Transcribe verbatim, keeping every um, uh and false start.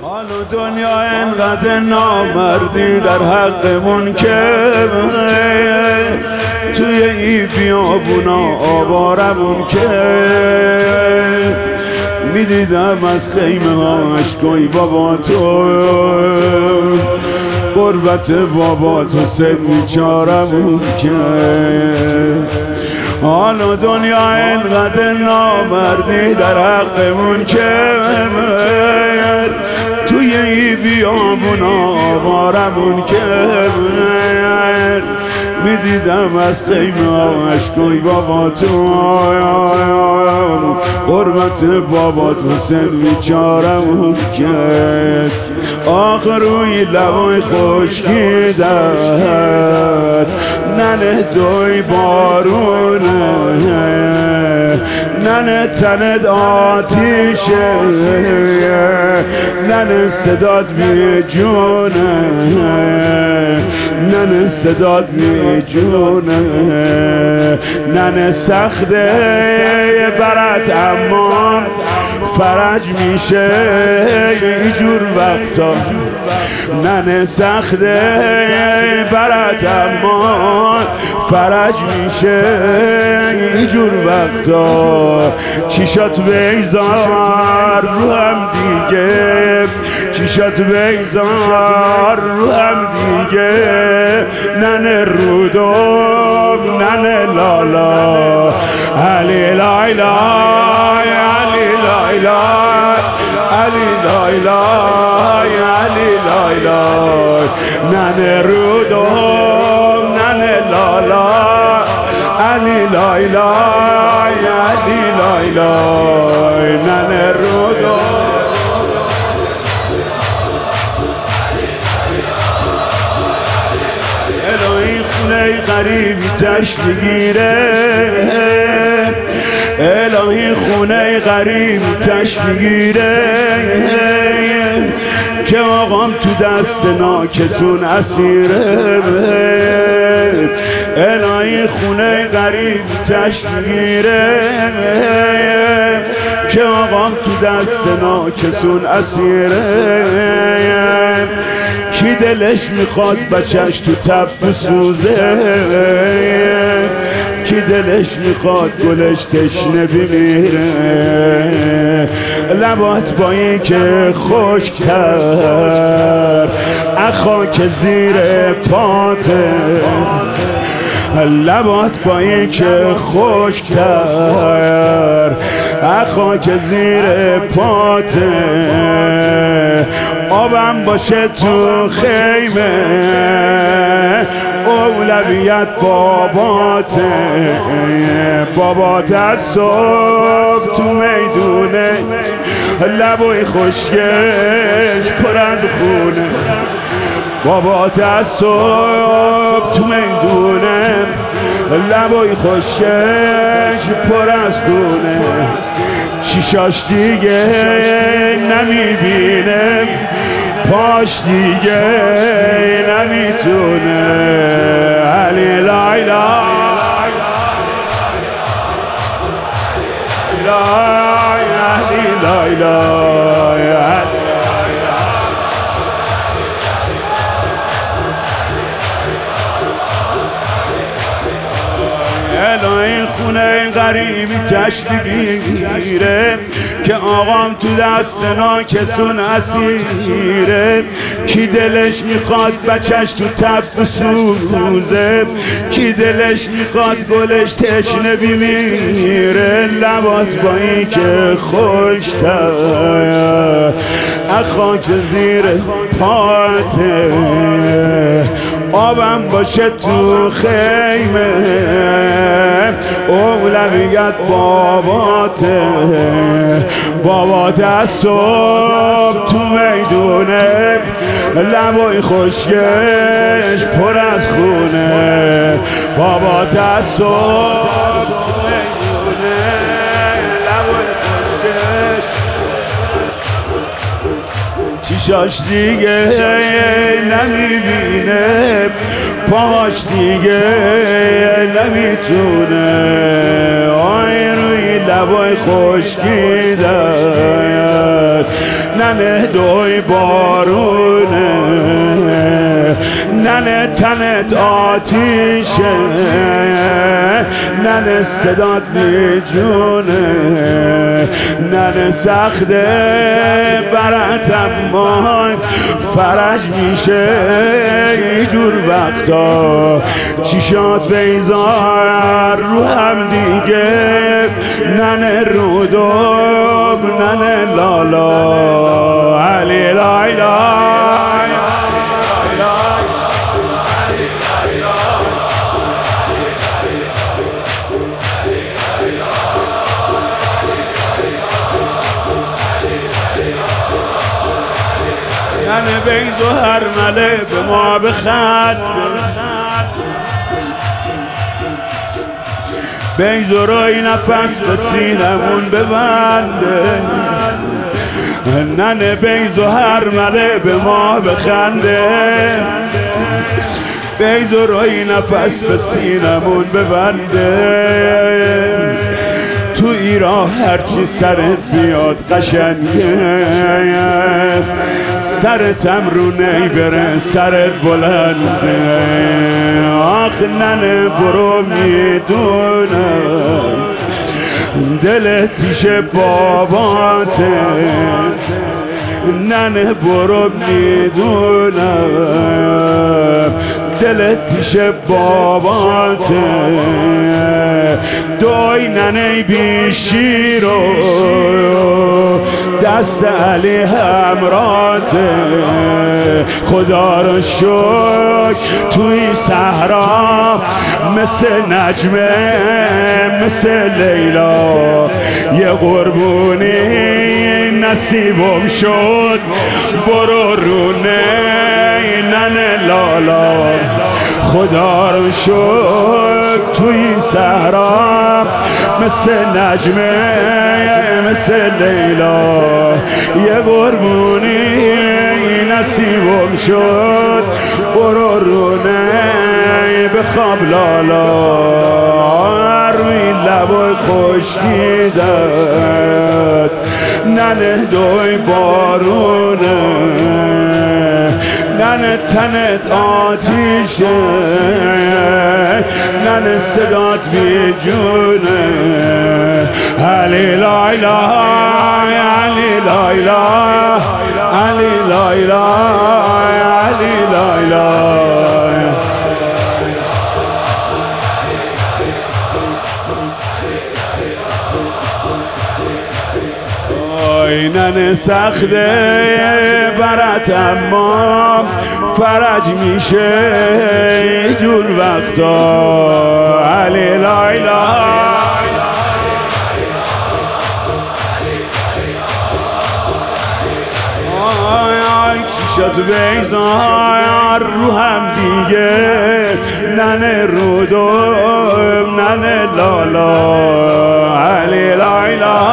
حال و دنیا انقدر نامردی در حقمون که توی این بیابونا آوارمون که میدیدم از خیمه هاش کوی بابا تو قربت بابا تو سد بیچارمون که حال و دنیا انقدر نامردی در حقمون که توی این بیابونا آوارمون که میدیدم از خیمه هاش کوی بابا تو قربت بابا تو سن بیچارمون کرد آخر روی لبای خشکی در ننه دوی بارونه ننه تنت آتیشه ننه صدات بی جونه ننه صدات بی جونه ننه سخته برات اما فرج میشه اینجور وقتا ننه سخته برات اما فرج میشه اینجور وقتا چیشات بیزار رو هم دیگه چیشات بیزار رو هم دیگه ننه رودم ننه لالا علی لایلا علی لایلا علی لایلا علی لایلا ننه رودم ننه لالا علی لایلا علی لایلا ننه رودم الهی خونه غریبی تش میگیره الهی خونه غریبی تش میگیره که آقام تو دست ناکسون اسیره الهی خونه غریبی تش میگیره که آقام تو دست ناکسون اسیره کی دلش میخواد بچهش تو تب بسوزه کی دلش میخواد گلش تشنه بمیره لبات با این که خشک‌تر اخا که زیر پاته لبات با این که خشک‌تر اخا که زیر پاته آبم باشه تو خیمه اولویت باباته بابات از صبح تو میدونه لبای خشکش پر از خونه بابات از صبح تو میدونه لبای خشکش پر از خونه شیشاش دیگه نمیبینه پاش دیگه نمیتونه علی لایلا علی لایلا الهی خونه غریبی تشت گیره که آقام تو دست ناکسون اسیره کی دلش میخواد بچهش تو تب بسوزه کی دلش میخواد گلش تشنه بمیره لبات با این که خوشتر اخا که زیر پاته آبم باشه تو خیمه اولویت باباته بابات از صبح تو میدونه لبای خشکش پر از خونه بابات از صبح تو میدونه لبای خشکش چیشاش دیگه نمیبینه پاش دیگه نمیتونه، آی روی لبای خشکیدن ننه دوی بارونه، ننه تنت آتیشه، ننه صدات میجونه، ننه سخته برات اما فرج میشه یه جور وقتا، چیشات بیزار رو هم دیگه، ننه رودوب ننه لالا علی لایلا ننه بیز و هرمله به ما بخند، بیز و روی نفس به سینمون ببنده، ننه بیز و هرمله به ما بخنده، بیز و روی نفس به سینمون ببنده، تو ایران هرچی سرت بیاد قشنگه، سرتم رو نیبره سرت بلنده، آخ ننه برو میدونم دلت پیش باباته، ننه برو میدونم دلت پیش باباته، دوی ننه بیشیرو دست علی همراته، خدا رو شکر توی صحرا مثل نجمه مثل لیلا یه قربونی نصیبم شد، برو رونه ننه لالا، خدا رو شکر توی صحرا مثل نجمه مثل لیلا یه قربونی نصیبم شد، برو رونه بخواب لالا، روی لبای خشکیدت ننه دوی بارونه، ننه تنت آتیشه، ننه صدات بیجونه، علی لایلا علی لایلا علی لایلا علی لایلا ننه سخته برات اما فرج میشه جور وقتا، علی لایلا چیشات بیزار رو هم دیگه، ننه رودوم ننه لالا علی لایلا